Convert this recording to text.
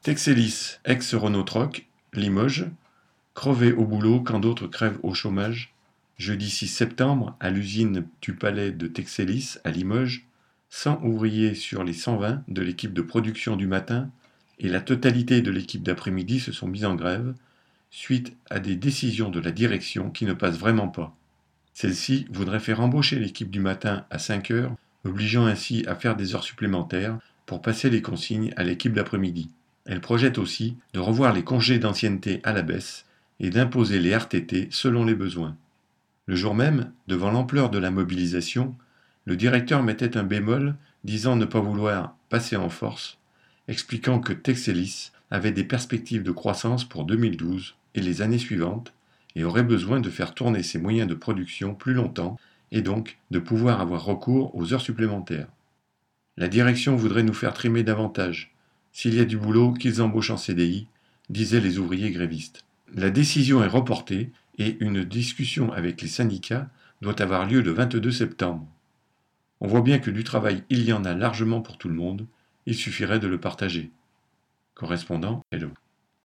Texelis, ex-Renault-Troc, Limoges, crevé au boulot quand d'autres crèvent au chômage. Jeudi 6 septembre, à l'usine du Palais de Texelis, à Limoges, 100 ouvriers sur les 120 de l'équipe de production du matin et la totalité de l'équipe d'après-midi se sont mis en grève, suite à des décisions de la direction qui ne passent vraiment pas. Celle-ci voudrait faire embaucher l'équipe du matin à 5 heures, obligeant ainsi à faire des heures supplémentaires pour passer les consignes à l'équipe d'après-midi. Elle projette aussi de revoir les congés d'ancienneté à la baisse et d'imposer les RTT selon les besoins. Le jour même, devant l'ampleur de la mobilisation, le directeur mettait un bémol disant ne pas vouloir passer en force, expliquant que Texelis avait des perspectives de croissance pour 2012 et les années suivantes et aurait besoin de faire tourner ses moyens de production plus longtemps et donc de pouvoir avoir recours aux heures supplémentaires. La direction voudrait nous faire trimer davantage. S'il y a du boulot, qu'ils embauchent en CDI, disaient les ouvriers grévistes. La décision est reportée et une discussion avec les syndicats doit avoir lieu le 22 septembre. On voit bien que du travail il y en a largement pour tout le monde, il suffirait de le partager. Correspondant, Hello.